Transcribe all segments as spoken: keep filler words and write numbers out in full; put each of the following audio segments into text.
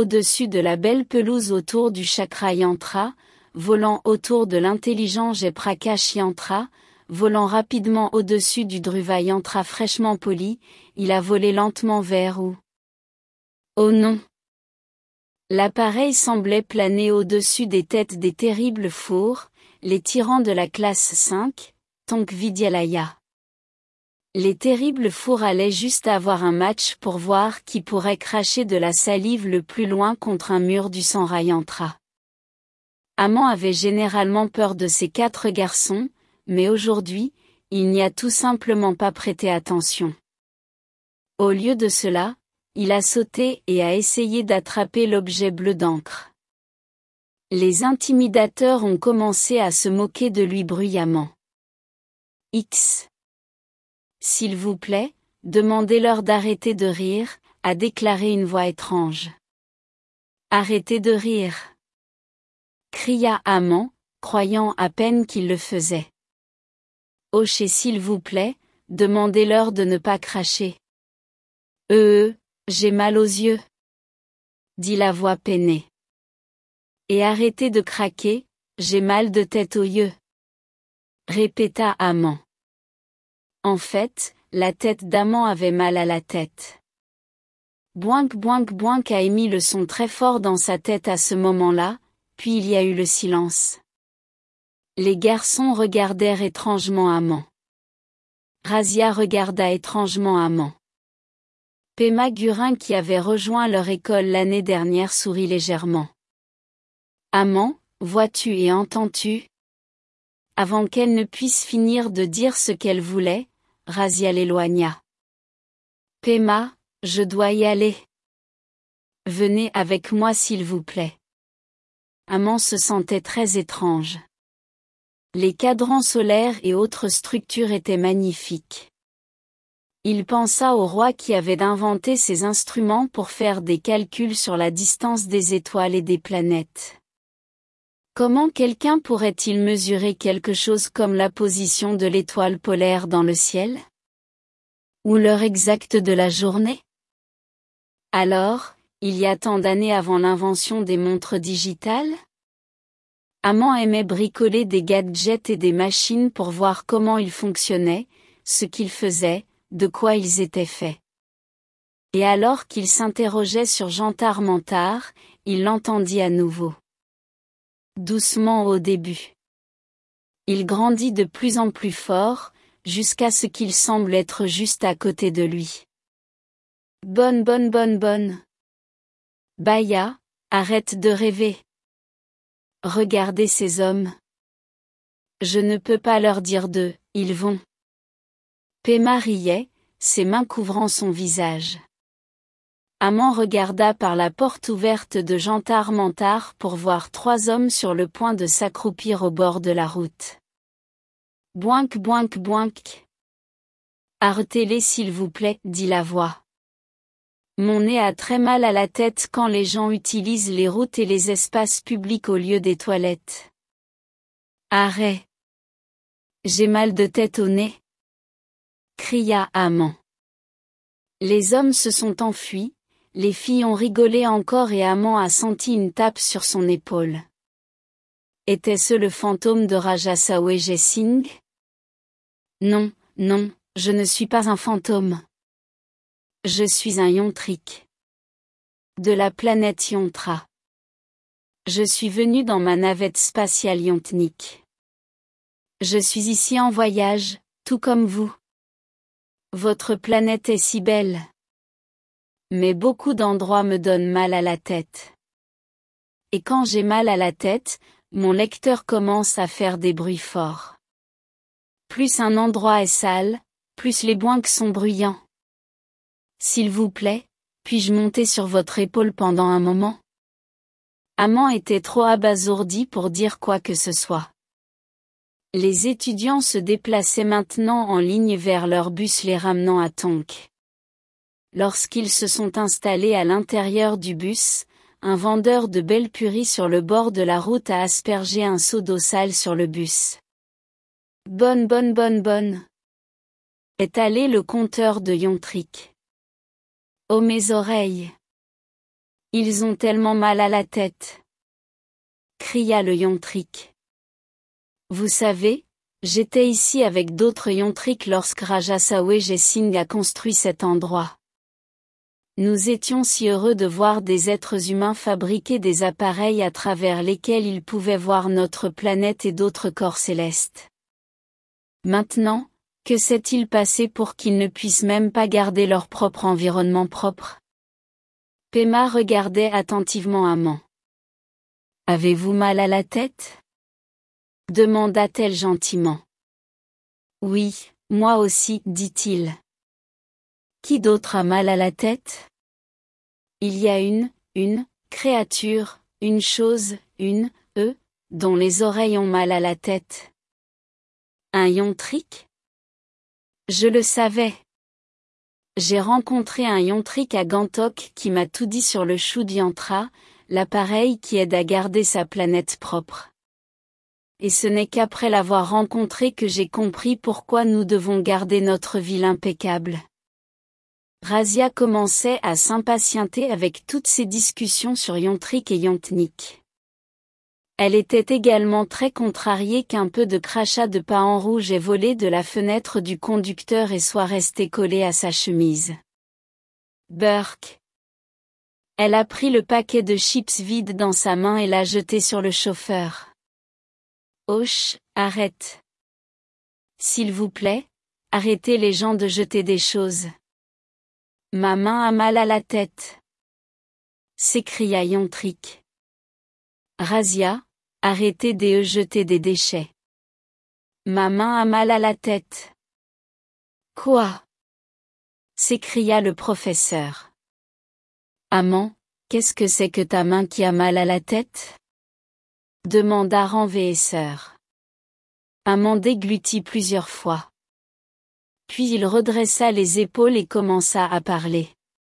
au-dessus de la belle pelouse autour du chakra yantra, volant autour de l'intelligent Prakash yantra, volant rapidement au-dessus du Dhruva yantra fraîchement poli, il a volé lentement vers où? Oh non! L'appareil semblait planer au-dessus des têtes des terribles fours, les tyrans de la classe cinq, Tonk Vidyalaya. Les terribles fours allaient juste avoir un match pour voir qui pourrait cracher de la salive le plus loin contre un mur du Sanrayantra. Amant avait généralement peur de ces quatre garçons, mais aujourd'hui, il n'y a tout simplement pas prêté attention. Au lieu de cela, il a sauté et a essayé d'attraper l'objet bleu d'encre. Les intimidateurs ont commencé à se moquer de lui bruyamment. X. S'il vous plaît, demandez-leur d'arrêter de rire, a déclaré une voix étrange. Arrêtez de rire! Cria Amant, croyant à peine qu'il le faisait. Hochez s'il vous plaît, demandez-leur de ne pas cracher. Euh, j'ai mal aux yeux, dit la voix peinée. Et arrêtez de craquer, j'ai mal de tête aux yeux, répéta Amant. En fait, la tête d'Amant avait mal à la tête. Boinc boinc boinc a émis le son très fort dans sa tête à ce moment-là, puis il y a eu le silence. Les garçons regardèrent étrangement Amant. Razia regarda étrangement Amant. Pema Gurin qui avait rejoint leur école l'année dernière sourit légèrement. Amant, vois-tu et entends-tu? Avant qu'elle ne puisse finir de dire ce qu'elle voulait, Razia l'éloigna. Pema, je dois y aller. Venez avec moi s'il vous plaît. Amant se sentait très étrange. Les cadrans solaires et autres structures étaient magnifiques. Il pensa au roi qui avait inventé ces instruments pour faire des calculs sur la distance des étoiles et des planètes. Comment quelqu'un pourrait-il mesurer quelque chose comme la position de l'étoile polaire dans le ciel? Ou l'heure exacte de la journée? Alors, il y a tant d'années avant l'invention des montres digitales? Amant aimait bricoler des gadgets et des machines pour voir comment ils fonctionnaient, ce qu'ils faisaient, de quoi ils étaient faits. Et alors qu'il s'interrogeait sur Jantar Mantar, il l'entendit à nouveau. Doucement au début. Il grandit de plus en plus fort, jusqu'à ce qu'il semble être juste à côté de lui. Bonne bonne bonne bonne. Baya, arrête de rêver. Regardez ces hommes. Je ne peux pas leur dire d'eux, ils vont. Pema riait, ses mains couvrant son visage. Amant regarda par la porte ouverte de Jantar Mantar pour voir trois hommes sur le point de s'accroupir au bord de la route. Boinc boinc boinc. Arrêtez-les s'il vous plaît, dit la voix. Mon nez a très mal à la tête quand les gens utilisent les routes et les espaces publics au lieu des toilettes. Arrête. J'ai mal de tête au nez. Cria Amand. Les hommes se sont enfuis, les filles ont rigolé encore et Amand a senti une tape sur son épaule. Était-ce le fantôme de Raja Sawejeh Singh? Non, non, je ne suis pas un fantôme. Je suis un Yontric. De la planète Yontra. Je suis venu dans ma navette spatiale Yontnik. Je suis ici en voyage, tout comme vous. Votre planète est si belle. Mais beaucoup d'endroits me donnent mal à la tête. Et quand j'ai mal à la tête, mon lecteur commence à faire des bruits forts. Plus un endroit est sale, plus les boinques sont bruyants. S'il vous plaît, puis-je monter sur votre épaule pendant un moment? Amand était trop abasourdi pour dire quoi que ce soit. Les étudiants se déplaçaient maintenant en ligne vers leur bus les ramenant à Tonk. Lorsqu'ils se sont installés à l'intérieur du bus, un vendeur de Belpuri sur le bord de la route a aspergé un seau d'eau sale sur le bus. Bonne bonne bonne bonne. Est allé le compteur de Yontric. Oh mes oreilles! Ils ont tellement mal à la tête! Cria le Yontric. Vous savez, j'étais ici avec d'autres Yontrics lorsque Raja Sawejeh Singh a construit cet endroit. Nous étions si heureux de voir des êtres humains fabriquer des appareils à travers lesquels ils pouvaient voir notre planète et d'autres corps célestes. Maintenant, que s'est-il passé pour qu'ils ne puissent même pas garder leur propre environnement propre? Pema regardait attentivement Amand. Avez-vous mal à la tête? Demanda-t-elle gentiment. Oui, moi aussi, dit-il. Qui d'autre a mal à la tête? Il y a une, une, créature, une chose, une, eux, dont les oreilles ont mal à la tête. Un Yontric? Je le savais. J'ai rencontré un Yontric à Gantok qui m'a tout dit sur le Shuddyantra, l'appareil qui aide à garder sa planète propre. Et ce n'est qu'après l'avoir rencontré que j'ai compris pourquoi nous devons garder notre ville impeccable. Razia commençait à s'impatienter avec toutes ces discussions sur Yontric et Yontnik. Elle était également très contrariée qu'un peu de crachat de pain rouge ait volé de la fenêtre du conducteur et soit resté collé à sa chemise. Burk. Elle a pris le paquet de chips vide dans sa main et l'a jeté sur le chauffeur. Hoche, arrête. S'il vous plaît, arrêtez les gens de jeter des choses. Ma main a mal à la tête. S'écria Yontric. Razia, arrêtez de jeter des déchets. Ma main a mal à la tête. Quoi? S'écria le professeur. Amand, qu'est-ce que c'est que ta main qui a mal à la tête? Demanda Renveesseur. Amand déglutit plusieurs fois. Puis il redressa les épaules et commença à parler.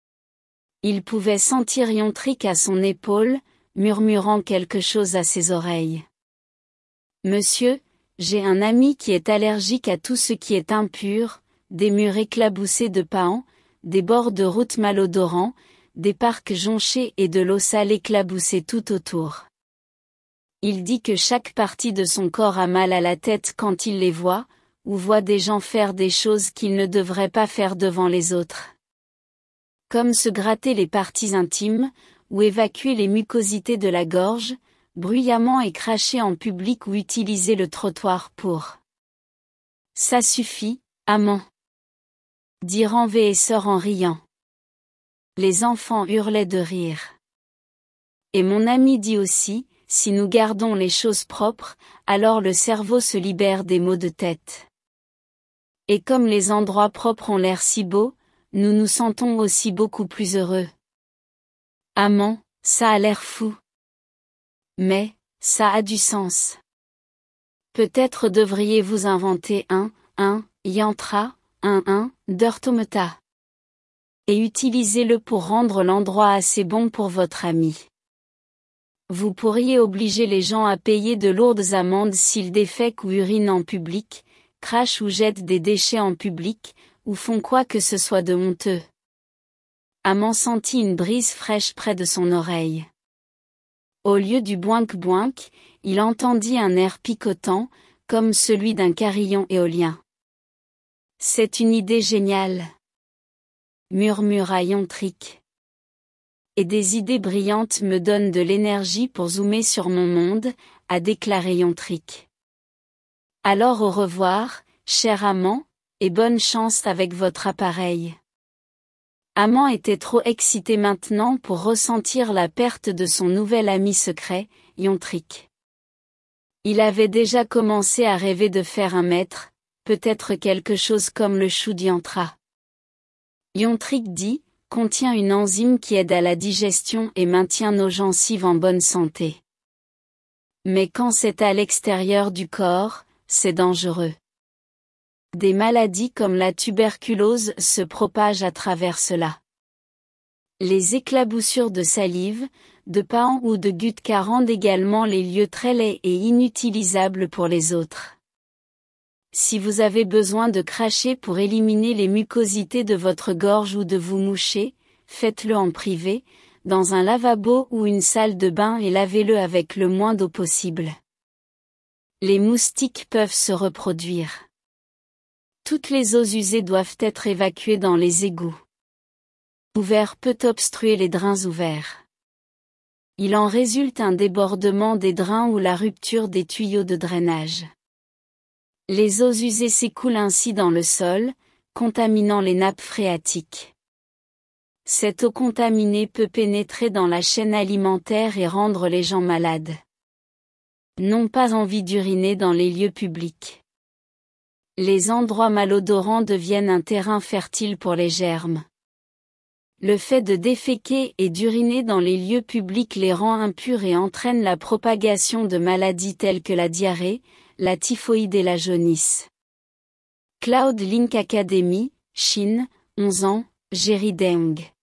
Il pouvait sentir Yontric à son épaule, murmurant quelque chose à ses oreilles. Monsieur, j'ai un ami qui est allergique à tout ce qui est impur, des murs éclaboussés de paon, des bords de route malodorants, des parcs jonchés et de l'eau sale éclaboussée tout autour. Il dit que chaque partie de son corps a mal à la tête quand il les voit, ou voit des gens faire des choses qu'ils ne devraient pas faire devant les autres. Comme se gratter les parties intimes, ou évacuer les mucosités de la gorge, bruyamment et cracher en public ou utiliser le trottoir pour. Ça suffit, Amand. Dit Renveesseur en riant. Les enfants hurlaient de rire. Et mon ami dit aussi, si nous gardons les choses propres, alors le cerveau se libère des maux de tête. Et comme les endroits propres ont l'air si beaux, nous nous sentons aussi beaucoup plus heureux. Amand, ça a l'air fou. Mais, ça a du sens. Peut-être devriez-vous inventer un, un, yantra, un, un, d'orthometa. Et utilisez-le pour rendre l'endroit assez bon pour votre ami. Vous pourriez obliger les gens à payer de lourdes amendes s'ils défèquent ou urinent en public, crachent ou jettent des déchets en public, ou font quoi que ce soit de honteux. Amand sentit une brise fraîche près de son oreille. Au lieu du boinc-boinc, il entendit un air picotant, comme celui d'un carillon éolien. C'est une idée géniale, murmura Yontric. Et des idées brillantes me donnent de l'énergie pour zoomer sur mon monde, a déclaré Yontric. Alors au revoir, cher Amand, et bonne chance avec votre appareil. Amand était trop excité maintenant pour ressentir la perte de son nouvel ami secret, Yontric. Il avait déjà commencé à rêver de faire un maître, peut-être quelque chose comme le chou d'Yantra. Yontric dit, contient une enzyme qui aide à la digestion et maintient nos gencives en bonne santé. Mais quand c'est à l'extérieur du corps, c'est dangereux. Des maladies comme la tuberculose se propagent à travers cela. Les éclaboussures de salive, de paon ou de gutka rendent également les lieux très laids et inutilisables pour les autres. Si vous avez besoin de cracher pour éliminer les mucosités de votre gorge ou de vous moucher, faites-le en privé, dans un lavabo ou une salle de bain et lavez-le avec le moins d'eau possible. Les moustiques peuvent se reproduire. Toutes les eaux usées doivent être évacuées dans les égouts. Ouvert peut obstruer les drains ouverts. Il en résulte un débordement des drains ou la rupture des tuyaux de drainage. Les eaux usées s'écoulent ainsi dans le sol, contaminant les nappes phréatiques. Cette eau contaminée peut pénétrer dans la chaîne alimentaire et rendre les gens malades. N'ont pas envie d'uriner dans les lieux publics. Les endroits malodorants deviennent un terrain fertile pour les germes. Le fait de déféquer et d'uriner dans les lieux publics les rend impurs et entraîne la propagation de maladies telles que la diarrhée, la typhoïde et la jaunisse. Cloud Link Academy, Chine, onze ans, Jerry Deng.